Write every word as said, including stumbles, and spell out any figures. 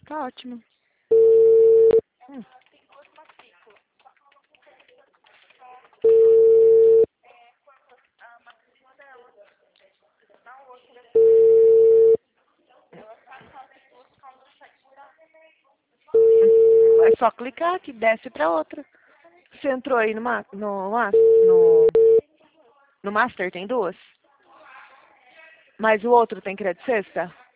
Tá ótimo. Hum. É só clicar que desce pra outra. Você entrou aí no, ma no, ma no, no Master, tem duas? Mas o outro tem crédito sexta?